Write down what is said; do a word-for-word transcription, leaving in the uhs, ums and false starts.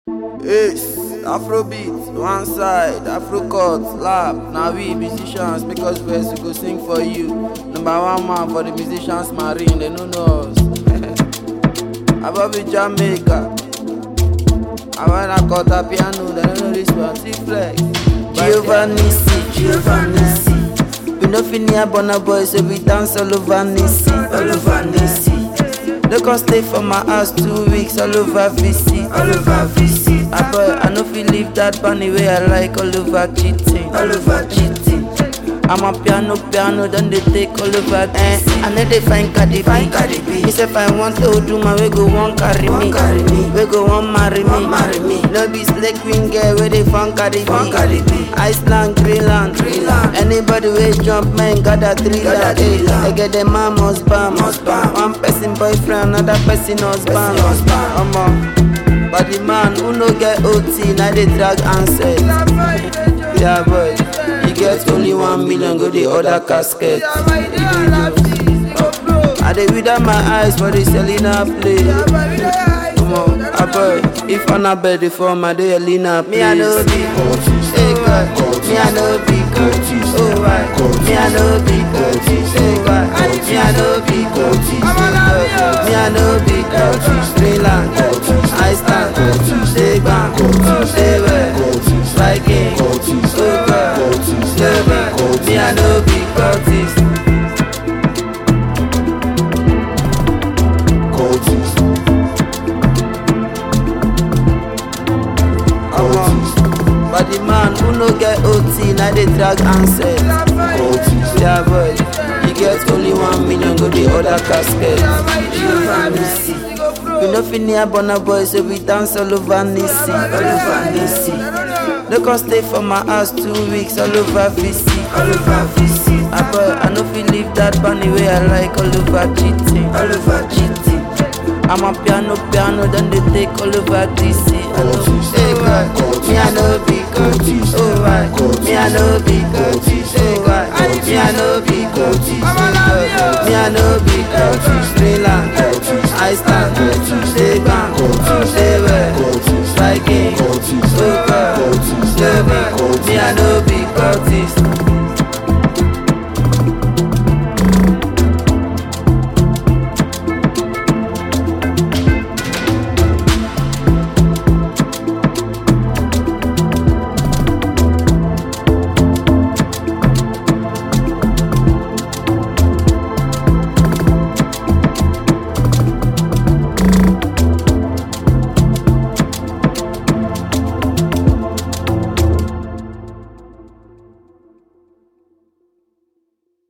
Ace, Afrobeat, one side, Afrocut, lap. Now we musicians make us verse, we go sing for you. Number one man for the musicians marine, they don't know us. Above in Jamaica, I wanna cut a piano, they don't know this one. T-Flex, Giovannissi, Giovannissi. We no fit near Burna Boy, so we dance all over Nissi, all over Nissi. No can stay for my house two weeks, all over V C, all over V C. I boy, I no fit leave that bunny way I like, all over cheating, all over cheating. I'm a piano, piano, then they take all over eh. I know they find Cardi B. Me say if I want to do my way, go one carry me, carry me. We go one marry me, marry me. No be slay queen girl where they find Cardi B. Iceland, Greenland, Greenland. Anybody wey jump, man, got a thriller. I get the man must bam, must bam. One person boyfriend, another person husband. Omo, but the man who no get O T, now they drag answer. Yeah, boy. Get only one million, go the other casket. I dey without my eyes for the Selena play. Come on, I boy, if I'm not better for my day, Elena play. Me I know be hey God, me I know be oh right, me I know be hey God, me I know be me I know be Greenland, Iceland, stay back, stay where, Viking, oh God. Me I know be Curtis. Curtis. But the man who no get O T, now they drag answer. Curtis. Yeah boy, you get only one million, go the other casket. We no fit near Burna Boy, so we dance all over Nissi, all over Nissi. No can stay for my house two weeks, all over V C, all over V C. I boy, I no fit leave that bunny way I like, all over cheating, all over cheating. I'm a piano, piano, then they take all over D C. Hey God, me I know be Curtis, oh right. Me I know be Curtis, oh right. Me I know be Curtis, oh God. Me I know be Curtis, Greenland, Iceland, hey God.